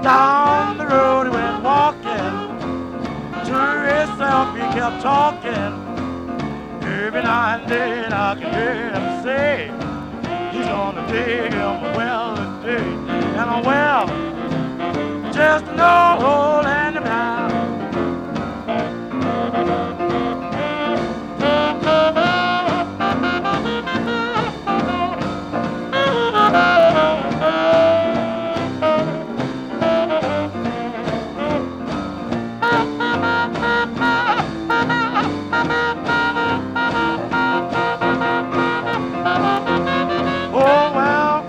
Down the road he went walking. To himself he kept talking. Every now and then I can hear him say he's gonna dig him a well today. And a well, just no hole in the ground. Oh well,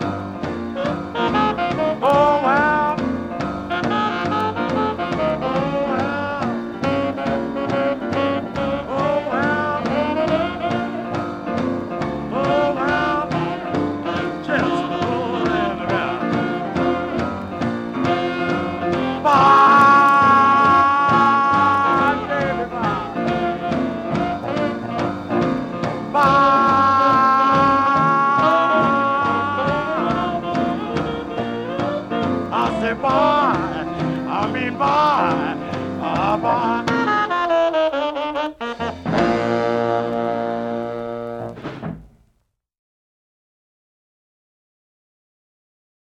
oh well, oh well, oh well, oh well, just roll and around. Bye, baby, bye, bye. I say bye, I mean bye, bye, bye.